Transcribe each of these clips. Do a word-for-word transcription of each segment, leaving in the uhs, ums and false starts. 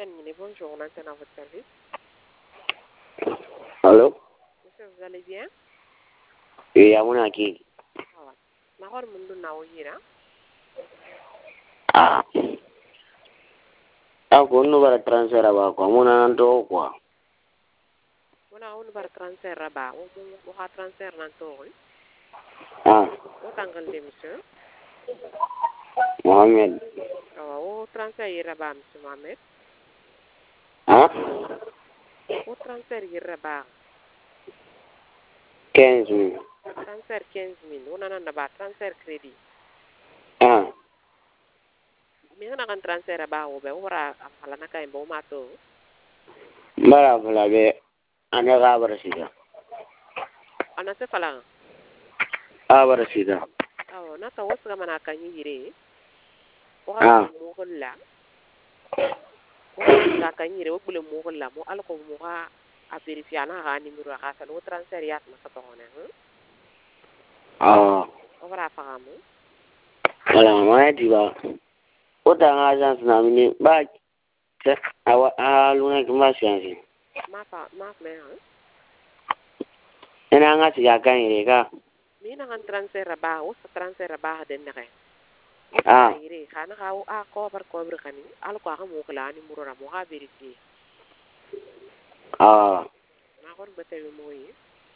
Canini, bonjour, on entend à votre service. Allô? Monsieur, vous allez bien? Oui, amuna aki. Ah, Mahor Mundu Naohira. Ah. Ako no bara transfer ba ko amuna ndo kwa. Muna un bar transfer raba, o mo ha transfer nan to. Ah. O tangal de monsieur. Mohamed. Ah, o transfer raba monsieur Mohamed. Ah? O transfer raba. quinze mille. Transfer quinze mille. On a ba transfer crédit. Ah. Mi na kan transfer raba o be ora amhala na kai bo ma to. Bara bala be ana ga bara sida. Ana se fala. Ah bara sida. Ah, na ta wasu ga mana kan yire. O Ah. ha mo holla. O ha kan yire o bule mo holla mo al ko mo ha a verifier na ga numéro ga sa no transfer ya na sa to ne. Ah. O bara faamu. Wala ma di ba. O ta nga agence na mini ba awa alunga kuma siansi. Ma fa ma me ha. Ina nga siya kan ire ka. Mi na kan transfer ba o sa transfer ba den ne kai. Ah. Ire kana ka o a ko bar ko bar kani al ko ha mo kala ni muro ra mo ha verifier. Ah. Ma ko ba te mo yi.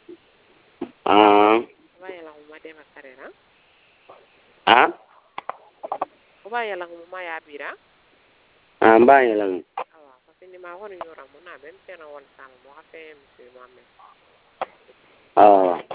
Ah. Ba ya la mo de ma karera. Ah. O ba ya la mo ma ya bira. Ah ba ya lang. Awa pa ni ma ko ni yora mo na ben te na won sa mo ha fe monsieur Mohamed. Ah.